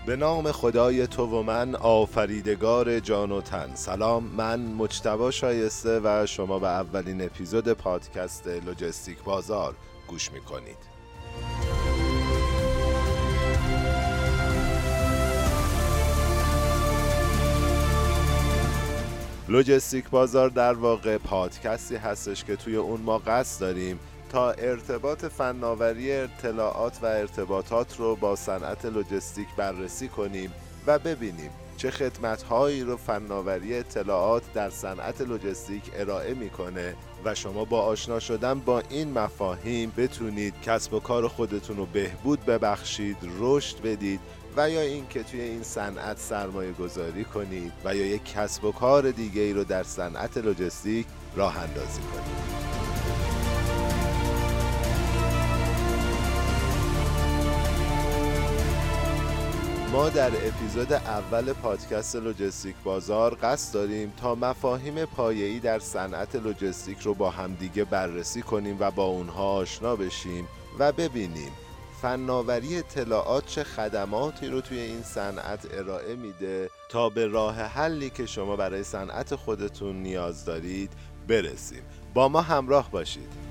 به نام خدای تو و من آفریدگار جان و تن. سلام، من مجتبی شایسته و شما به اولین اپیزود پادکست لوجستیک بازار گوش میکنید. لوجستیک بازار در واقع پادکستی هستش که توی اون ما قصد داریم تا ارتباط فناوری اطلاعات و ارتباطات رو با صنعت لوجستیک بررسی کنیم و ببینیم چه خدمت‌هایی رو فناوری اطلاعات در صنعت لوجستیک ارائه میکنه و شما با آشنا شدن با این مفاهیم بتونید کسب و کار خودتون رو بهبود ببخشید، رشد بدید و یا این که توی این صنعت سرمایه گذاری کنید و یا یک کسب و کار دیگه ای رو در صنعت لوجستیک راه اندازی کنید. ما در اپیزود اول پادکست لوجستیک بازار قصد داریم تا مفاهیم پایه‌ای در صنعت لوجستیک رو با همدیگه بررسی کنیم و با اونها آشنا بشیم و ببینیم فناوری اطلاعات چه خدماتی رو توی این صنعت ارائه میده تا به راه حلی که شما برای صنعت خودتون نیاز دارید برسیم. با ما همراه باشید.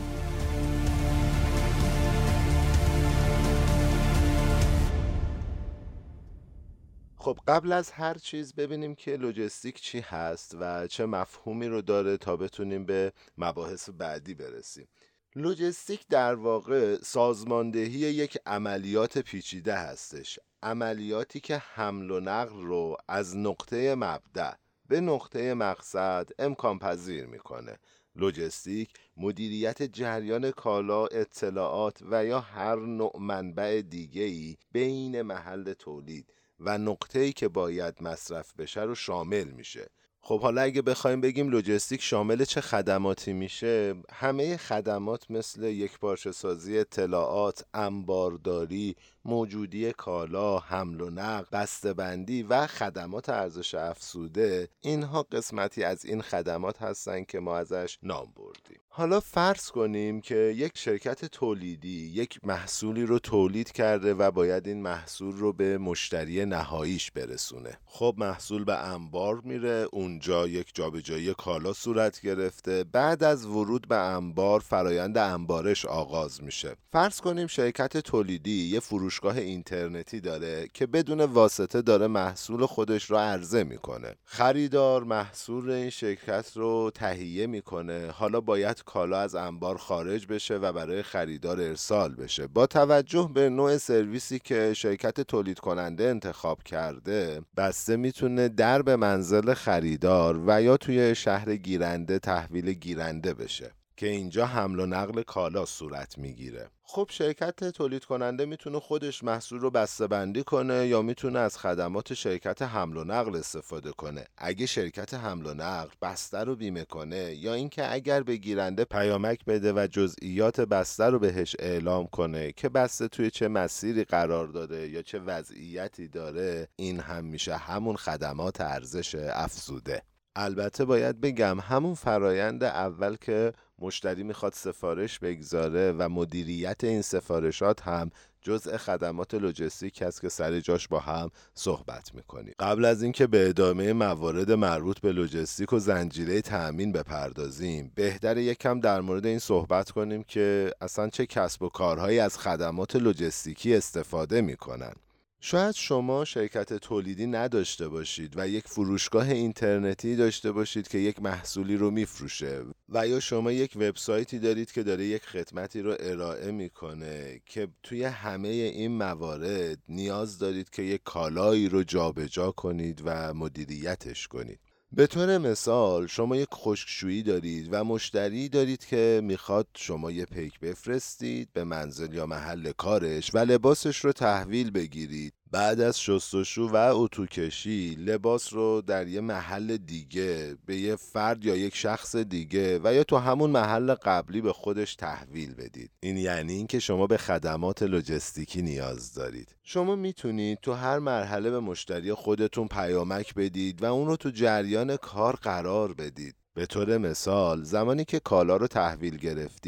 خب قبل از هر چیز ببینیم که لوجستیک چی هست و چه مفهومی رو داره تا بتونیم به مباحث بعدی برسیم. لوجستیک در واقع سازماندهی یک عملیات پیچیده هستش، عملیاتی که حمل و نقل رو از نقطه مبدأ به نقطه مقصد امکان پذیر میکنه. لوجستیک مدیریت جریان کالا، اطلاعات و یا هر نوع منبع دیگه‌ای بین محل تولید و نقطه‌ای که باید مصرف بشه رو شامل میشه. خب حالا اگه بخوایم بگیم لوجستیک شامل چه خدماتی میشه، همه خدمات مثل یکپارچه سازی اطلاعات، انبارداری، موجودی کالا، حمل و نقل، بسته‌بندی و خدمات ارزش افزوده، اینها قسمتی از این خدمات هستن که ما ازش نام بردیم. حالا فرض کنیم که یک شرکت تولیدی یک محصولی رو تولید کرده و باید این محصول رو به مشتری نهاییش برسونه. خب محصول به انبار میره، اونجا یک جابجایی کالا صورت گرفته. بعد از ورود به انبار فرایند انبارش آغاز میشه. فرض کنیم شرکت تولیدی یه فروشگاه اینترنتی داره که بدون واسطه داره محصول خودش رو عرضه میکنه. خریدار محصول این شرکت رو تهیه میکنه. حالا باید کالا از انبار خارج بشه و برای خریدار ارسال بشه. با توجه به نوع سرویسی که شرکت تولید کننده انتخاب کرده، بسته میتونه در به منزل خریدار و یا توی شهر گیرنده تحویل گیرنده بشه که اینجا حمل و نقل کالا صورت میگیره. خب شرکت تولید کننده میتونه خودش محصول رو بسته‌بندی کنه یا میتونه از خدمات شرکت حمل و نقل استفاده کنه. اگه شرکت حمل و نقل بسته رو بیمه کنه یا اینکه اگر به گیرنده پیامک بده و جزئیات بسته رو بهش اعلام کنه که بسته توی چه مسیری قرار داره یا چه وضعیتی داره، این هم میشه همون خدمات ارزش افزوده. البته باید بگم همون فرایند اول که مشتری میخواد سفارش بگذاره و مدیریت این سفارشات هم جزء خدمات لوجستیک هست که سر جاش با هم صحبت میکنیم. قبل از اینکه به ادامه موارد مربوط به لوجستیک و زنجیره تأمین بپردازیم، بهتره یکم در مورد این صحبت کنیم که اصلا چه کسب و کارهایی از خدمات لوجستیکی استفاده میکنن. شاید شما شرکت تولیدی نداشته باشید و یک فروشگاه اینترنتی داشته باشید که یک محصولی رو میفروشه و یا شما یک وبسایتی دارید که داره یک خدمتی رو ارائه میکنه که توی همه این موارد نیاز دارید که یک کالایی رو جابجا کنید و مدیریتش کنید. به طور مثال شما یک خشکشویی دارید و مشتری دارید که میخواد شما یه پیک بفرستید به منزل یا محل کارش و لباسش رو تحویل بگیرید. بعد از شستشو و اتوکشی لباس رو در یه محل دیگه به یه فرد یا یک شخص دیگه و یا تو همون محل قبلی به خودش تحویل بدید. این یعنی این که شما به خدمات لوجستیکی نیاز دارید. شما میتونید تو هر مرحله به مشتری خودتون پیامک بدید و اون رو تو جریان کار قرار بدید. به طور مثال زمانی که کالا رو تحویل گرفتید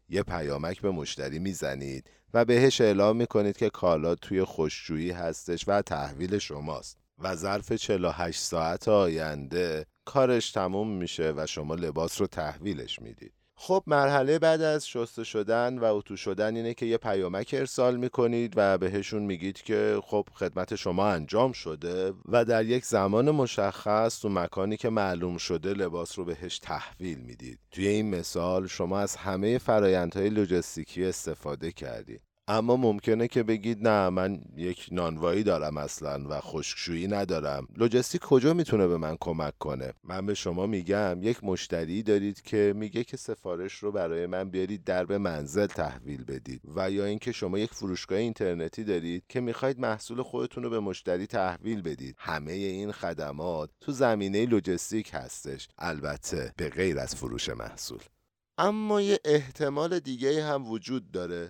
یه پیامک به مشتری میزنید و بهش اعلام میکنید که کالا توی خشکشویی هستش و تحویل شماست و ظرف 48 ساعت آینده کارش تموم میشه و شما لباس رو تحویلش میدید. خب مرحله بعد از شسته شدن و اتو شدن اینه که یه پیامک ارسال میکنید و بهشون میگید که خب خدمت شما انجام شده و در یک زمان مشخص تو مکانی که معلوم شده لباس رو بهش تحویل میدید. توی این مثال شما از همه فرآیندهای لوجستیکی استفاده کردید. اما ممکنه که بگید نه من یک نانوایی دارم اصلا و خشکشویی ندارم، لوجستیک کجا میتونه به من کمک کنه؟ من به شما میگم یک مشتری دارید که میگه که سفارش رو برای من بیارید درب منزل تحویل بدید، و یا اینکه شما یک فروشگاه اینترنتی دارید که میخواید محصول خودتون رو به مشتری تحویل بدید. همه این خدمات تو زمینه لوجستیک هستش، البته به غیر از فروش محصول. اما یه احتمال دیگه هم وجود داره.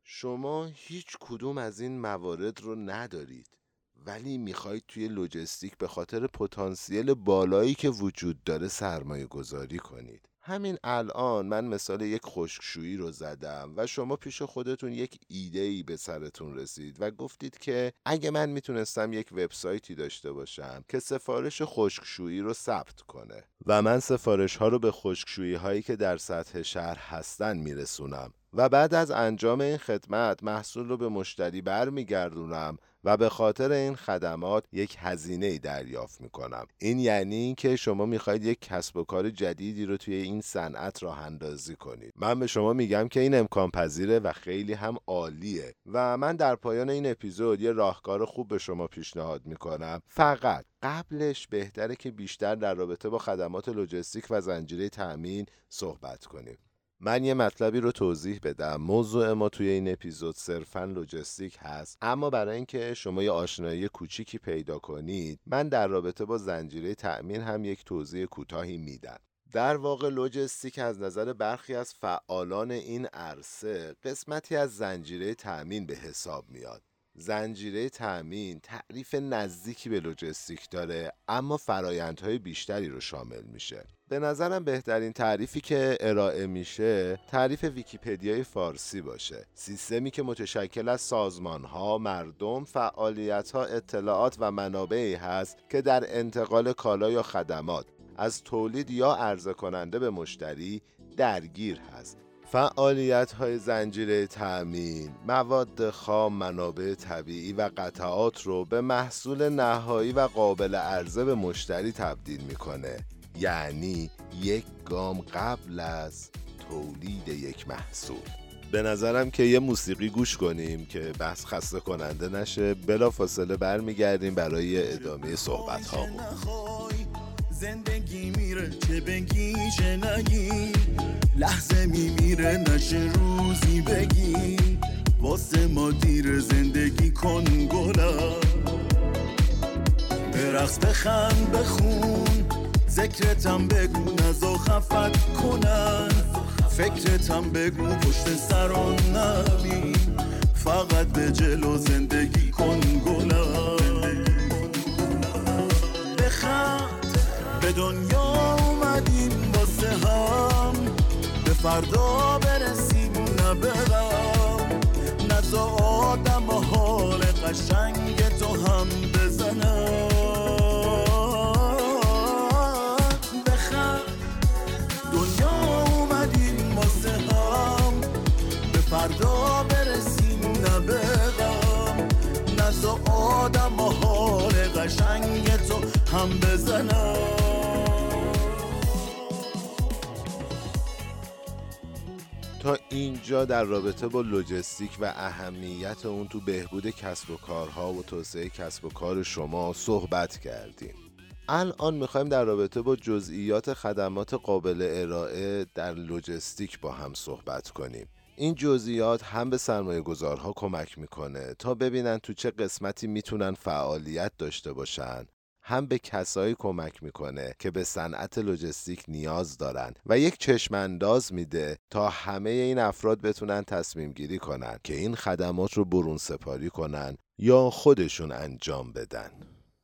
شما هیچ کدوم از این موارد رو ندارید ولی میخواید توی لوجستیک به خاطر پتانسیل بالایی که وجود داره سرمایه گذاری کنید. همین الان من مثال یک خشکشویی رو زدم و شما پیش خودتون یک ایده‌ای به سرتون رسید و گفتید که اگه من میتونستم یک وبسایتی داشته باشم که سفارش خشکشویی رو ثبت کنه و من سفارش ها رو به خشکشویی هایی که در سطح شهر هستن میرسونم و بعد از انجام این خدمت محصول رو به مشتری برمیگردونم و به خاطر این خدمات یک هزینه دریافت میکنم. این یعنی که شما میخواید یک کسب و کار جدیدی رو توی این صنعت راه اندازی کنید. من به شما میگم که این امکان پذیره و خیلی هم عالیه و من در پایان این اپیزود یه راهکار خوب به شما پیشنهاد میکنم. فقط قبلش بهتره که بیشتر در رابطه با خدمات لوجستیک و زنجیره تأمین صحبت کنیم. من یه مطلبی رو توضیح بدم. موضوع ما توی این اپیزود صرفاً لوجستیک هست، اما برای اینکه شما یه آشنایی کوچیکی پیدا کنید من در رابطه با زنجیره تأمین هم یک توضیح کوتاهی میدم. در واقع لوجستیک از نظر برخی از فعالان این عرصه قسمتی از زنجیره تأمین به حساب میاد. زنجیره تأمین تعریف نزدیکی به لوجستیک داره اما فرایندهای بیشتری رو شامل میشه. به نظرم بهترین تعریفی که ارائه میشه تعریف ویکی‌پدیای فارسی باشه. سیستمی که متشکل از سازمان‌ها، مردم، فعالیت‌ها، اطلاعات و منابعی هست که در انتقال کالا یا خدمات از تولید یا عرضه کننده به مشتری درگیر هست. فعالیت‌های زنجیره تأمین مواد خام، منابع طبیعی و قطعات رو به محصول نهایی و قابل عرضه به مشتری تبدیل میکنه. یعنی یک گام قبل از تولید یک محصول. به نظرم که یه موسیقی گوش کنیم که بحث خسته کننده نشه. بلافاصله برمیگردیم برای ادامه صحبت هامون. زندگی میره چه بگی چه نگی، لحظه میمیره نشه روزی بگی، واسه ما دیر زندگی کن گلا، برقص بخند بخون، ذکرتم بگو نزا خفت کنن، فکرتم بگو پشت سران نبین، فقط به جلو زندگی کن گلا، بخند به دنیا اومدیم واسه هم، به فردا برسیم نه به غم، نزا آدم و حال قشنگ تو هم بزنم، بخند دنیا اومدیم واسه هم، به فردا برسیم نه به غم، نزا آدم و حال قشنگ تو هم بزنم. تا اینجا در رابطه با لوجستیک و اهمیت اون تو بهبود کسب و کارها و توسعه کسب و کار شما صحبت کردیم. الان میخوایم در رابطه با جزئیات خدمات قابل ارائه در لوجستیک با هم صحبت کنیم. این جزئیات هم به سرمایه گذارها کمک میکنه تا ببینن تو چه قسمتی میتونن فعالیت داشته باشن، هم به کسایی کمک میکنه که به صنعت لوجستیک نیاز دارن و یک چشم انداز میده تا همه این افراد بتونن تصمیم گیری کنن که این خدمات رو برون سپاری کنن یا خودشون انجام بدن.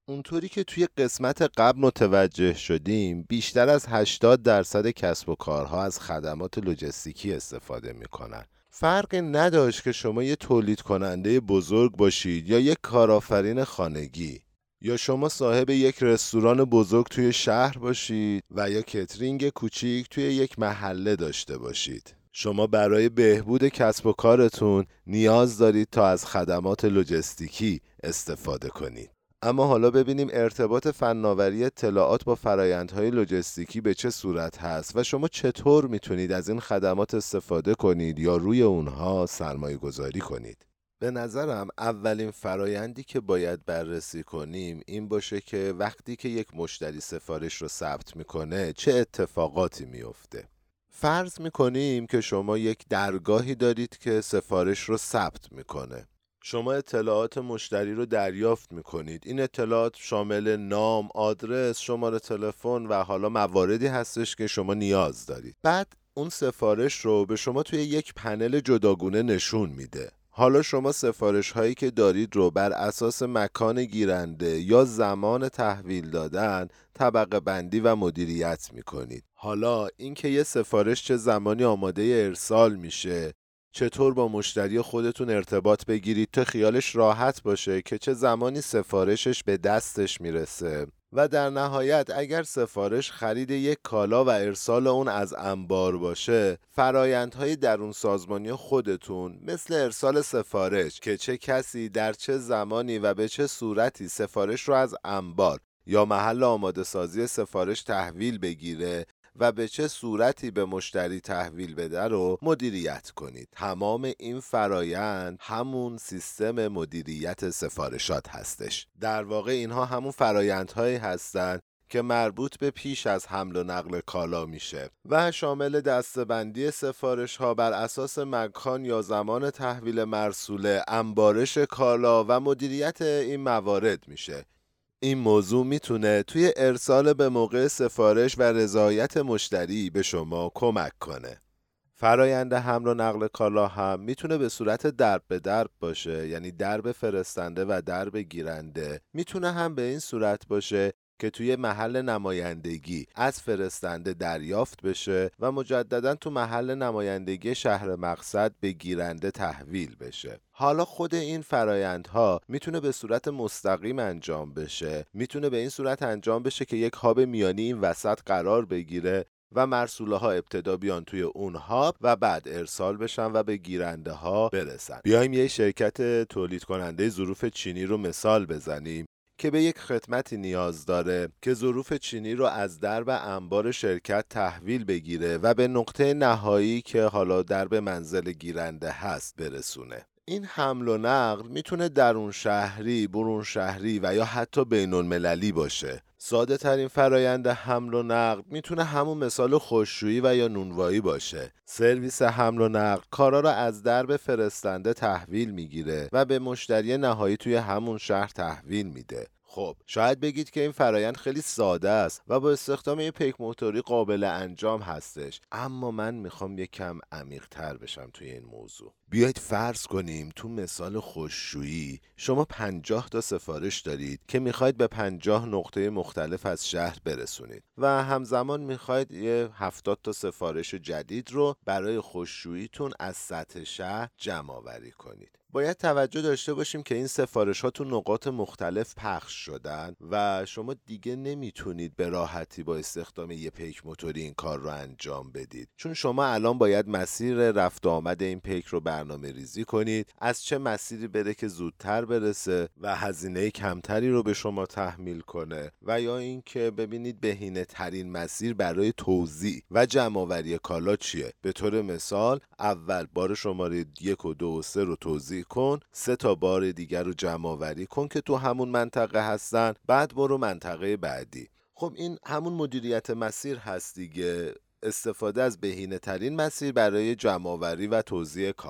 اونطوری که توی قسمت قبل متوجه شدیم، بیشتر از 80% کسب و کارها از خدمات لوجستیکی استفاده میکنن. فرقی نداشت که شما یه تولید کننده بزرگ باشید یا یک کارآفرین خانگی، یا شما صاحب یک رستوران بزرگ توی شهر باشید و یا کترینگ کوچیک توی یک محله داشته باشید. شما برای بهبود کسب و کارتون نیاز دارید تا از خدمات لوجستیکی استفاده کنید. اما حالا ببینیم ارتباط فناوری اطلاعات با فرآیندهای لوجستیکی به چه صورت هست و شما چطور میتونید از این خدمات استفاده کنید یا روی اونها سرمایه گذاری کنید. به نظرم اولین فرایندی که باید بررسی کنیم این باشه که وقتی که یک مشتری سفارش رو ثبت میکنه چه اتفاقاتی میفته. فرض میکنیم که شما یک درگاهی دارید که سفارش رو ثبت میکنه. شما اطلاعات مشتری رو دریافت میکنید. این اطلاعات شامل نام، آدرس، شماره تلفن و حالا مواردی هستش که شما نیاز دارید. بعد اون سفارش رو به شما توی یک پنل جداگونه نشون میده. حالا شما سفارش هایی که دارید رو بر اساس مکان گیرنده یا زمان تحویل دادن طبقه بندی و مدیریت میکنید. حالا اینکه یه سفارش چه زمانی آماده ارسال میشه، چطور با مشتری خودتون ارتباط بگیرید تا خیالش راحت باشه که چه زمانی سفارشش به دستش میرسه، و در نهایت اگر سفارش خرید یک کالا و ارسال اون از انبار باشه، فرایندهای درون سازمانی خودتون مثل ارسال سفارش که چه کسی در چه زمانی و به چه صورتی سفارش رو از انبار یا محل آماده سازی سفارش تحویل بگیره و به چه صورتی به مشتری تحویل بده رو مدیریت کنید. تمام این فرایند همون سیستم مدیریت سفارشات هستش. در واقع اینها همون فرایندهایی هستند که مربوط به پیش از حمل و نقل کالا میشه و شامل دسته‌بندی سفارش ها بر اساس مکان یا زمان تحویل مرسوله، انبارش کالا و مدیریت این موارد میشه. این موضوع میتونه توی ارسال به موقع سفارش و رضایت مشتری به شما کمک کنه. فرایند حمل و نقل کالا هم میتونه به صورت درب به درب باشه، یعنی درب فرستنده و درب گیرنده. میتونه هم به این صورت باشه که توی محل نمایندگی از فرستنده دریافت بشه و مجددا تو محل نمایندگی شهر مقصد به گیرنده تحویل بشه. حالا خود این فرایندها میتونه به صورت مستقیم انجام بشه، میتونه به این صورت انجام بشه که یک هاب میانی این وسط قرار بگیره و مرسوله ها ابتدا بیان توی اون هاب و بعد ارسال بشن و به گیرنده ها برسن. بیایم یه شرکت تولید کننده ظروف چینی رو مثال بزنیم که به یک خدمتی نیاز داره که ظروف چینی رو از درب انبار شرکت تحویل بگیره و به نقطه نهایی که حالا درب منزل گیرنده هست برسونه. این حمل و نقل میتونه درون شهری، برون شهری و یا حتی بین المللی باشه. ساده ترین فرایند حمل و نقل میتونه همون مثال خشکشویی و یا نونوایی باشه. سرویس حمل و نقل کارا رو از درب فرستنده تحویل میگیره و به مشتری نهایی توی همون شهر تحویل میده. خب شاید بگید که این فرایند خیلی ساده است و با استخدام یه پیک موتوری قابل انجام هستش، اما من میخوام یکم عمیق تر بشم توی این موضوع. بیایید فرض کنیم تو مثال خشکشویی شما 50 تا سفارش دارید که میخواید به 50 نقطه مختلف از شهر برسونید و همزمان میخواید یه 70 تا سفارش جدید رو برای خشکشوییتون از سطح شهر جمع آوری کنید. باید توجه داشته باشیم که این سفارش ها تو نقاط مختلف پخش شدن و شما دیگه نمیتونید به راحتی با استخدام یه پیک موتوری این کار رو انجام بدید، چون شما الان باید مسیر رفت و آمد این پیک رو برنامه ریزی کنید، از چه مسیری بره که زودتر برسه و هزینه کمتری رو به شما تحمیل کنه، و یا اینکه ببینید بهینه ترین مسیر برای توزیع و جمع آوری کالا چیه. به طور مثال اول بار شماره 1 و 2 و 3 رو توزیع کن، 3 تا بار دیگر رو جمع آوری کن که تو همون منطقه هستن، بعد برو منطقه بعدی. خب این همون مدیریت مسیر هست دیگه، استفاده از بهینه ترین مسیر برای جمع آوری و توزیع کالا.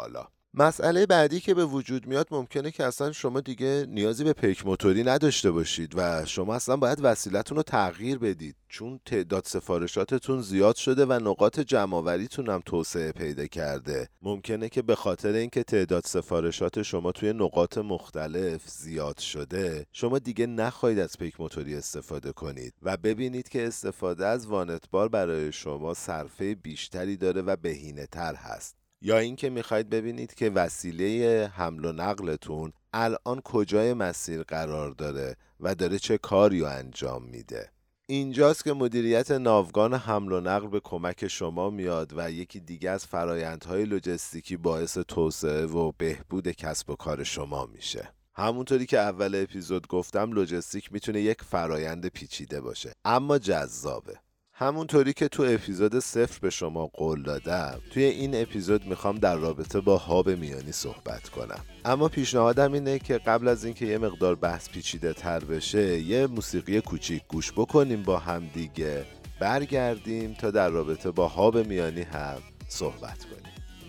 مسئله بعدی که به وجود میاد ممکنه که اصلا شما دیگه نیازی به پیک موتوری نداشته باشید و شما اصلا باید وسیلتون رو تغییر بدید، چون تعداد سفارشاتتون زیاد شده و نقاط جمع‌آوریتون هم توسعه پیدا کرده. ممکنه که به خاطر اینکه تعداد سفارشات شما توی نقاط مختلف زیاد شده، شما دیگه نخواهید از پیک موتوری استفاده کنید و ببینید که استفاده از وانت بار برای شما صرفه بیشتری داره و بهینه‌تر هست. یا اینکه میخواید ببینید که وسیله حمل و نقلتون الان کجای مسیر قرار داره و داره چه کاری رو انجام میده. اینجاست که مدیریت ناوگان حمل و نقل به کمک شما میاد و یکی دیگه از فرایندهای لوجستیکی باعث توسعه و بهبود کسب و کار شما میشه. همونطوری که اول اپیزود گفتم، لوجستیک میتونه یک فرایند پیچیده باشه اما جذابه. همونطوری که تو اپیزود 0 به شما قول دادم، توی این اپیزود میخوام در رابطه با هاب میانی صحبت کنم. اما پیشنهادم اینه که قبل از اینکه یه مقدار بحث پیچیده تر بشه، یه موسیقی کوچیک گوش بکنیم با هم دیگه، برگردیم تا در رابطه با هاب میانی هم صحبت کنیم.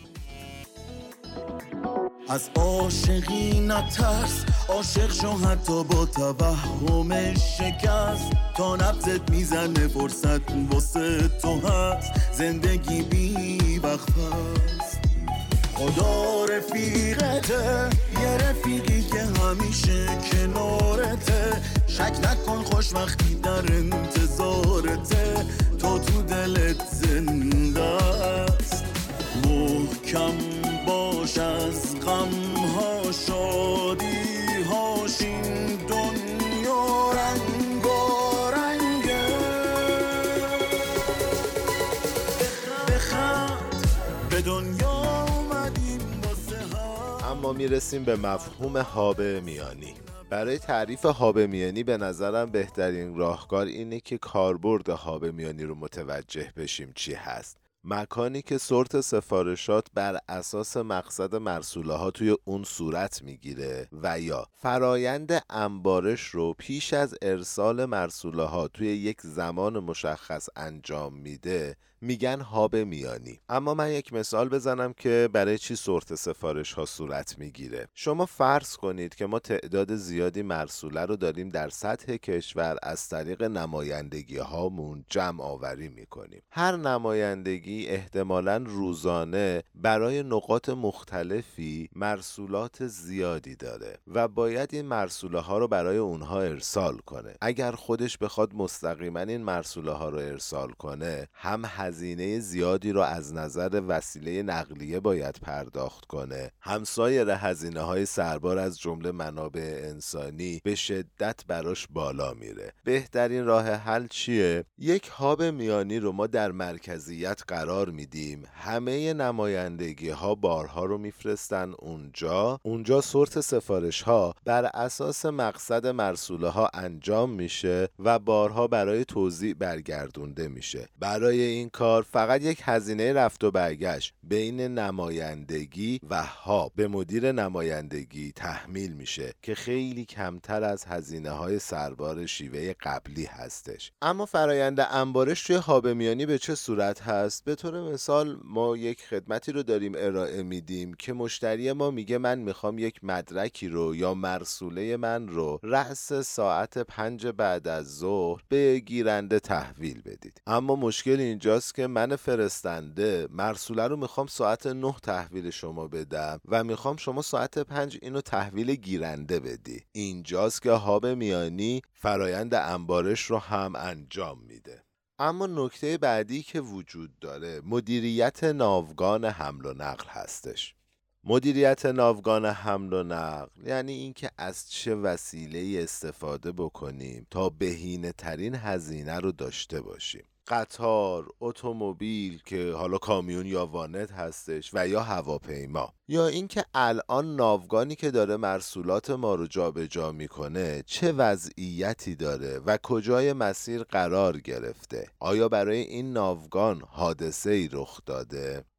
از عاشقی نترس، عاشق شو حتی با توهم شکست، تا نبضت میزنه فرصت واسه تو هست، زندگی بی وقت هست. خدا رفیقته، یه رفیقی که همیشه کنارته، شک نکن خوشبختی در انتظارته، تو دلت زنده است. محکم باش از غم‌ها شادی‌هاش، این دنیا رنگارنگه. بخند به دنیا اومدیم واسه هم. اما میرسیم به مفهوم هاب میانی. برای تعریف هاب میانی به نظرم بهترین راهکار اینه که کاربرد هاب میانی رو متوجه بشیم چی هست. مکانی که سورت سفارشات بر اساس مقصد مرسوله ها توی اون صورت میگیره و یا فرایند انبارش رو پیش از ارسال مرسوله ها توی یک زمان مشخص انجام میده، میگن هاب میانی. اما من یک مثال بزنم که برای چی سورت سفارش ها صورت میگیره. شما فرض کنید که ما تعداد زیادی مرسوله رو داریم در سطح کشور از طریق نمایندگی هامون جمع آوری میکنیم. هر نمایندگی احتمالاً روزانه برای نقاط مختلفی مرسولات زیادی داره و باید این مرسوله ها رو برای اونها ارسال کنه. اگر خودش بخواد مستقیما این مرسوله ها رو ارسال کنه، هم هزینه زیادی رو از نظر وسیله نقلیه باید پرداخت کنه، هم سایر هزینه های سربار از جمله منابع انسانی به شدت براش بالا میره. بهترین راه حل چیه؟ یک هاب میانی رو ما در مرکزیت قرار میدیم، همه نمایندگی ها بارها رو میفرستن اونجا سورت سفارش ها بر اساس مقصد مرسوله ها انجام میشه و بارها برای توزیع برگردونده میشه. برای این کار فقط یک هزینه رفت و برگشت بین نمایندگی و هاب به مدیر نمایندگی تحمیل میشه که خیلی کمتر از هزینه های سربار شیوه قبلی هستش. اما فرایند انبارش توی هاب میانی به چه صورت هست؟ به طور مثال ما یک خدمتی رو داریم ارائه میدیم که مشتری ما میگه من میخوام یک مدرکی رو یا مرسوله من رو رأس ساعت 5 بعد از ظهر به گیرنده تحویل بدید. اما مشکل اینجاست که من فرستنده مرسوله رو میخوام ساعت 9 تحویل شما بدم و میخوام شما ساعت 5 اینو تحویل گیرنده بدی. اینجاست که هاب میانی فرایند انبارش رو هم انجام میده. اما نکته بعدی که وجود داره مدیریت ناوگان حمل و نقل هستش. مدیریت ناوگان حمل و نقل یعنی اینکه از چه وسیله استفاده بکنیم تا بهینه ترین هزینه رو داشته باشیم. قطار، اتومبیل که حالا کامیون یا وانت هستش و یا هواپیما، یا اینکه الان ناوگانی که داره مرسولات ما رو جابجا میکنه چه وضعیتی داره و کجای مسیر قرار گرفته. آیا برای این ناوگان حادثه‌ای رخ داده؟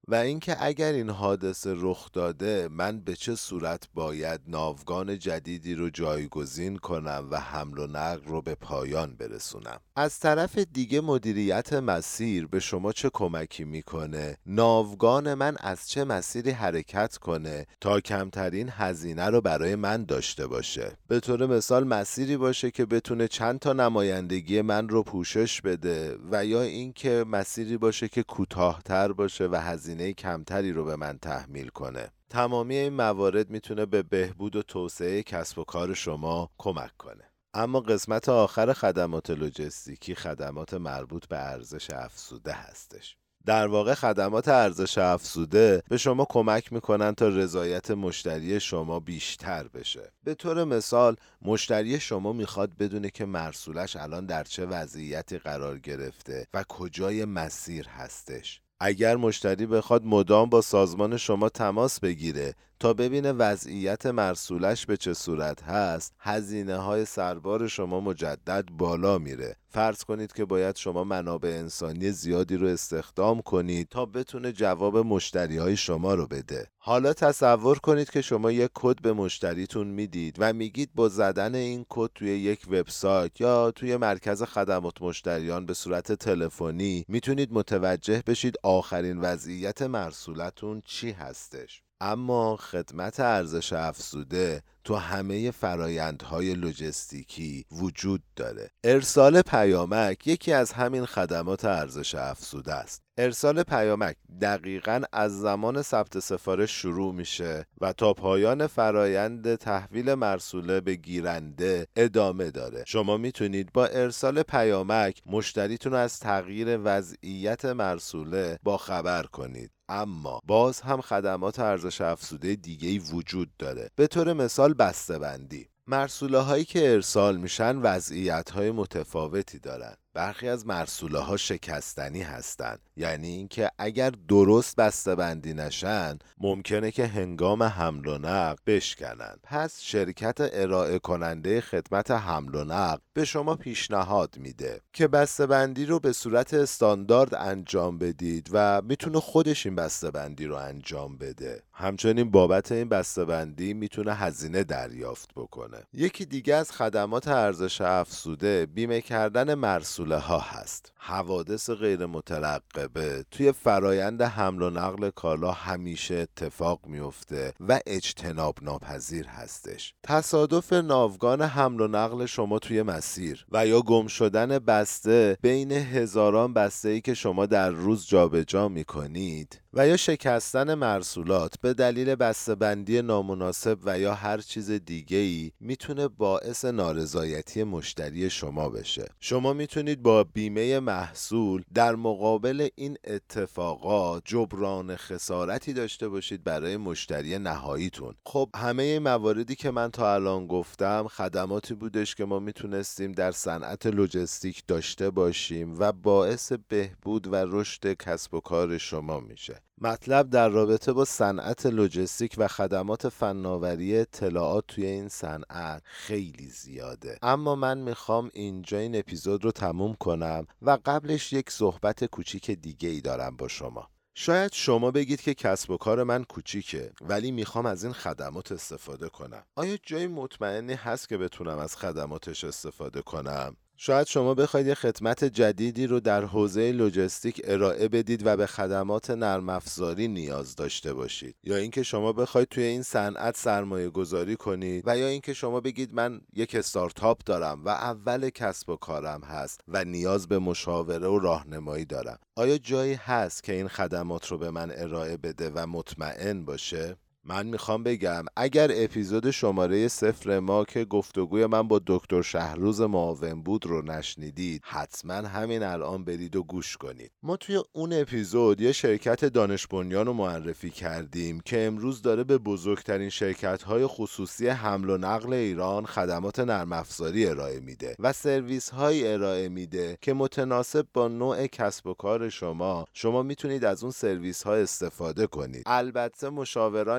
و اینکه اگر این حادثه رخ داده من به چه صورت باید ناوگان جدیدی رو جایگزین کنم و حمل و نقل رو به پایان برسونم. از طرف دیگه مدیریت مسیر به شما چه کمکی میکنه؟ ناوگان من از چه مسیری حرکت کنه تا کمترین هزینه رو برای من داشته باشه. به طور مثال مسیری باشه که بتونه چند تا نمایندگی من رو پوشش بده و یا اینکه مسیری باشه که کوتاه‌تر باشه و هزینه کمتری رو به من تحمیل کنه. تمامی این موارد میتونه به بهبود و توسعه کسب و کار شما کمک کنه. اما قسمت آخر خدمات لوجستیکی خدمات مربوط به ارزش افزوده هستش. در واقع خدمات ارزش افزوده به شما کمک میکنن تا رضایت مشتری شما بیشتر بشه. به طور مثال مشتری شما میخواد بدونه که مرسولش الان در چه وضعیتی قرار گرفته و کجای مسیر هستش. اگر مشتری بخواد مدام با سازمان شما تماس بگیره تا ببینه وضعیت مرسولش به چه صورت هست، هزینه های سربار شما مجدد بالا میره. فرض کنید که باید شما منابع انسانی زیادی رو استخدام کنید تا بتونه جواب مشتری های شما رو بده. حالا تصور کنید که شما یک کد به مشتریتون میدید و میگید با زدن این کد توی یک وبسایت یا توی مرکز خدمات مشتریان به صورت تلفنی میتونید متوجه بشید آخرین وضعیت مرسولتون چی هستش. اما خدمت ارزش افزوده تو همه فرایندهای لوجستیکی وجود داره. ارسال پیامک یکی از همین خدمات ارزش افزوده است. ارسال پیامک دقیقاً از زمان ثبت سفارش شروع میشه و تا پایان فرایند تحویل مرسوله به گیرنده ادامه داره. شما میتونید با ارسال پیامک مشتریتون از تغییر وضعیت مرسوله با خبر کنید. اما باز هم خدمات ارزش افزوده دیگه‌ای وجود داره. به طور مثال بسته‌بندی. مرسوله هایی که ارسال میشن وضعیت های متفاوتی دارن. برخی از مرسوله ها شکستنی هستن، یعنی اینکه اگر درست بسته‌بندی نشن ممکنه که هنگام حمل و نقل بشکنن. پس شرکت ارائه کننده خدمت حمل و نقل به شما پیشنهاد میده که بسته‌بندی رو به صورت استاندارد انجام بدید و میتونه خودش این بسته‌بندی رو انجام بده. همچنین بابت این بسته‌بندی میتونه هزینه دریافت بکنه. یکی دیگه از خدمات ارزش افزوده بیمه کردن مرسوله ها هست. حوادث غیر مترقبه توی فرایند حمل و نقل کالا همیشه اتفاق میفته و اجتناب ناپذیر هستش. تصادف ناوگان حمل و نقل شما توی مسیر و یا گم شدن بسته بین هزاران بسته‌ای که شما در روز جابجا میکنید و یا شکستن مرسولات به دلیل بسته‌بندی نامناسب و یا هر چیز دیگه‌ای میتونه باعث نارضایتی مشتری شما بشه. شما میتونید با بیمه محصول در مقابل این اتفاقات جبران خسارتی داشته باشید برای مشتری نهاییتون. خب همه مواردی که من تا الان گفتم خدماتی بودش که ما میتونستیم در صنعت لوجستیک داشته باشیم و باعث بهبود و رشد کسب و کار شما میشه. مطلب در رابطه با صنعت لوجستیک و خدمات فناوری اطلاعات توی این صنعت خیلی زیاده، اما من میخوام اینجا این اپیزود رو تموم کنم و قبلش یک صحبت کوچیک دیگه ای دارم با شما. شاید شما بگید که کسب و کار من کوچیکه ولی میخوام از این خدمات استفاده کنم. آیا جای مطمئنی هست که بتونم از خدماتش استفاده کنم؟ شاید شما بخواید یه خدمت جدیدی رو در حوزه لوجستیک ارائه بدید و به خدمات نرم افزاری نیاز داشته باشید، یا اینکه شما بخواید توی این صنعت سرمایه گذاری کنید و یا اینکه شما بگید من یک استارتاپ دارم و اول کسب و کارم هست و نیاز به مشاوره و راهنمایی دارم. آیا جایی هست که این خدمات رو به من ارائه بده و مطمئن باشه؟ من میخوام بگم اگر اپیزود شماره 0 ما که گفتگوی من با دکتر شهروز معاون بود رو نشنیدید، حتما همین الان برید و گوش کنید. ما توی اون اپیزود یه شرکت دانش بنیان رو معرفی کردیم که امروز داره به بزرگترین شرکت‌های خصوصی حمل و نقل ایران خدمات نرم افزاری ارائه میده و سرویس‌های ارائه میده که متناسب با نوع کسب و کار شما میتونید از اون سرویس‌ها استفاده کنید. البته مشاورانی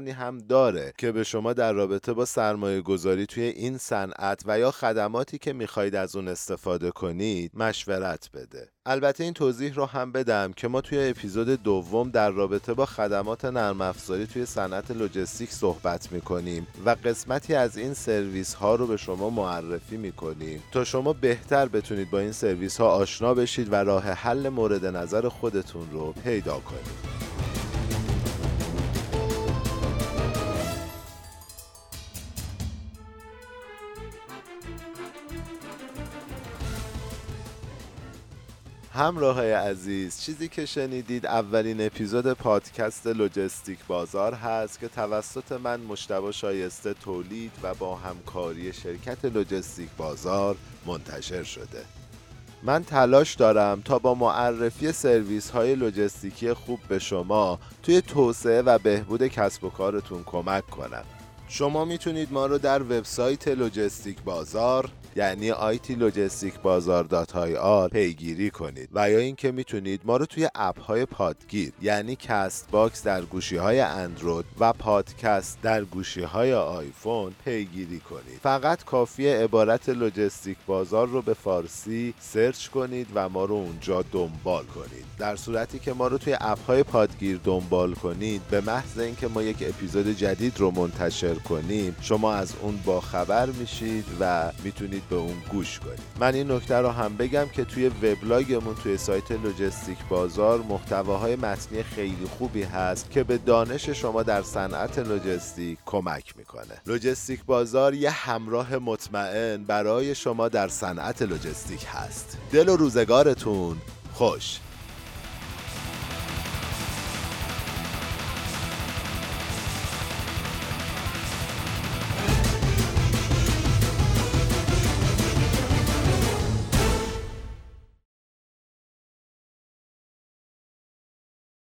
فراوانی هم داره که به شما در رابطه با سرمایه گذاری توی این صنعت و یا خدماتی که میخواید از اون استفاده کنید مشورت بده. البته این توضیح رو هم بدم که ما توی اپیزود دوم در رابطه با خدمات نرم افزاری توی صنعت لوجستیک صحبت میکنیم و قسمتی از این سرویس ها رو به شما معرفی میکنیم تا شما بهتر بتونید با این سرویس ها آشنا بشید و راه حل مورد نظر خودتون رو پیدا کنید. همراهای عزیز، چیزی که شنیدید اولین اپیزود پادکست لوجستیک بازار هست که توسط من مجتبی شایسته تولید و با همکاری شرکت لوجستیک بازار منتشر شده. من تلاش دارم تا با معرفی سرویس های لوجستیکی خوب به شما توی توسعه و بهبود کسب و کارتون کمک کنم. شما میتونید ما رو در وبسایت لوجستیک بازار یعنی itlogisticbazar.ir پیگیری کنید و یا اینکه میتونید ما رو توی اپ های پادگیر یعنی کست باکس در گوشی های اندروید و پادکست در گوشی های آیفون پیگیری کنید. فقط کافیه عبارت لوجستیک بازار رو به فارسی سرچ کنید و ما رو اونجا دنبال کنید. در صورتی که ما رو توی اپ های پادگیر دنبال کنید، به محض اینکه ما یک اپیزود جدید رو منتشر کنیم شما از اون با خبر میشید و میتونید به اون گوش کنید. من این نکته رو هم بگم که توی وبلاگمون توی سایت لوجستیک بازار محتواهای متنی خیلی خوبی هست که به دانش شما در صنعت لوجستیک کمک میکنه. لوجستیک بازار یه همراه مطمئن برای شما در صنعت لوجستیک هست. دل و روزگارتون خوش.